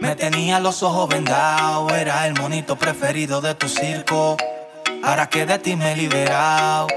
Me tenía los ojos vendados, era el monito preferido de tu circo. Ahora que de ti me he liberado,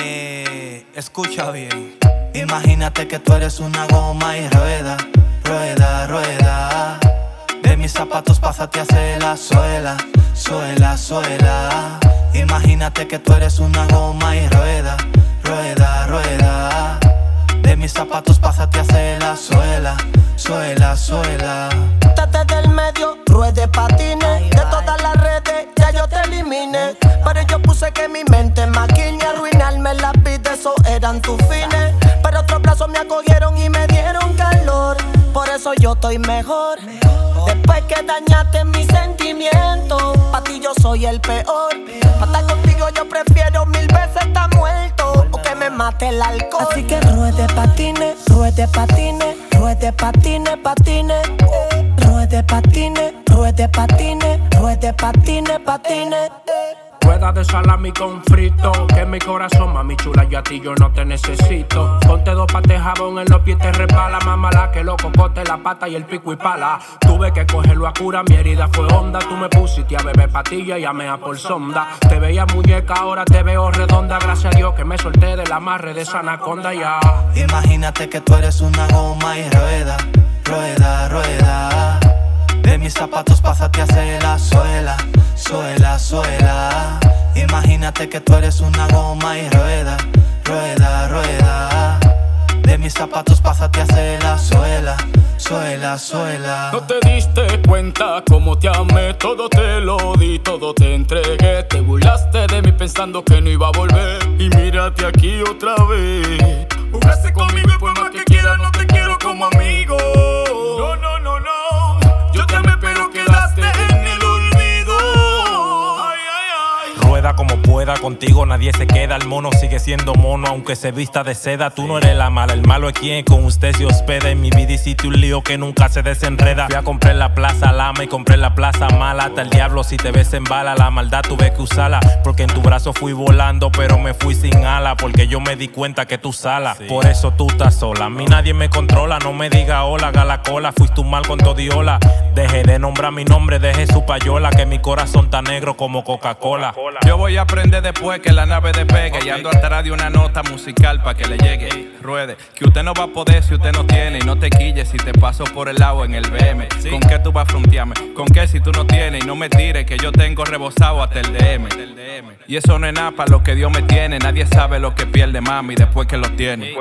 escucha bien. Imagínate que tú eres una goma y rueda, rueda, rueda. De mis zapatos pásate a hacer la suela, suela, suela. Imagínate que tú eres una goma y rueda, rueda, rueda. De mis zapatos pásate a hacer la suela, suela, suela. Quítate del medio, ruede patines. De todas las redes ya yo te eliminé. Pero yo puse que mi mente maquine. Arruinarme la vida, eso eran tus fines. Pero otros brazos me acogieron y me dieron calor. Por eso yo estoy mejor. Después que dañaste mis sentimientos, pa' ti yo soy el peor. Pa' estar contigo yo prefiero 1000 veces estar muerto o que me mate el alcohol. Así que ruede patines, ruede patines, ruede patines, patines. Ruede patines, ruede patines, ruede patines, patines. Rueda de salami con frito, que mi corazón, mami chula, yo a ti yo no te necesito. Ponte 2 pates de jabón en los pies, te resbala, mamala, que los cocotes, la pata y el pico y pala. Tuve que cogerlo a cura, mi herida fue honda. Tú me pusiste a beber patilla y a mea por sonda. Te veía muñeca, ahora te veo redonda. Gracias a Dios que me solté del amarre de esa anaconda ya. Imagínate que tú eres una goma y rueda, rueda, rueda. De mis zapatos pásate a hacer la suela, suela, suela. Imagínate que tú eres una goma y rueda, rueda, rueda. De mis zapatos pásate a hacer la suela, suela, suela. No te diste cuenta cómo te amé, todo te lo di, todo te entregué. Te burlaste de mí pensando que no iba a volver. Y mírate aquí otra vez. Jugaste conmigo y por más que quiera no te quiero como amigo. No, no, no, no. Yo te amé pero quedaste en el olvido. Ay, ay, ay. Rueda como pueda, contigo nadie se queda. El mono sigue siendo mono aunque se vista de seda. Tú no eres la mala, el malo es quien con usted se hospeda. En mi vida hiciste un lío que nunca se desenreda. Fui a comprar la plaza Lama y compré la plaza Mala. Hasta el diablo si te ves en bala, la maldad tuve que usarla. Porque en tu brazo fui volando pero me fui sin ala. Porque yo me di cuenta que tú salas, por eso tú estás sola. A mí nadie me controla, no me diga hola, haga la cola. Fuiste un mal con todiola. Dejé de nombrar mi nombre, dejé su payola. Que mi corazón está negro como Coca-Cola. Yo voy a aprender después que la nave despegue. Y ando atrás de una nota musical pa' que le llegue. Ruede, que usted no va a poder si usted no tiene. Y no te quilles si te paso por el lado en el BM. ¿Con qué tú vas a frontearme? ¿Con qué si tú no tienes? Y no me tires que yo tengo rebosado hasta el DM. Y eso no es nada pa' lo que Dios me tiene. Nadie sabe lo que pierde mami después que lo tiene.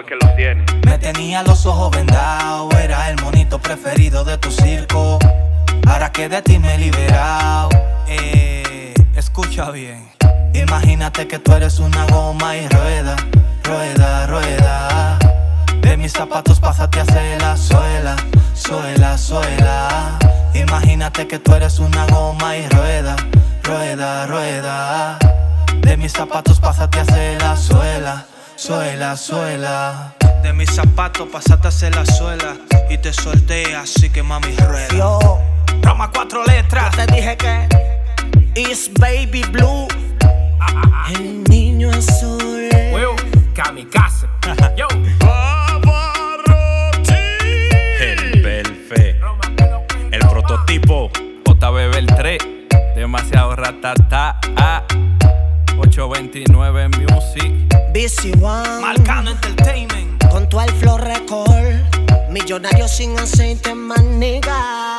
Me tenía los ojos vendados, era el monito preferido de tu circo. Ahora que de ti me he liberado, escucha bien. Imagínate que tú eres una goma y rueda, rueda, rueda. De mis zapatos pásate a hacer la suela, suela, suela. Imagínate que tú eres una goma y rueda, rueda, rueda. De mis zapatos pásate a hacer la suela, suela, suela. De mis zapatos pasaste a hacer la suela y te solté, así que mami rueda. Yo, Roma 4 letras. yo te dije que is baby blue. El niño azul. Huevo, kamikaze. Yo. El Belfe, el prototipo. JBB el 3, demasiado ratata. 829 Music. BC One. Marcano Entertainment. Con tu el flow record. Millonario sin aceite, maniga.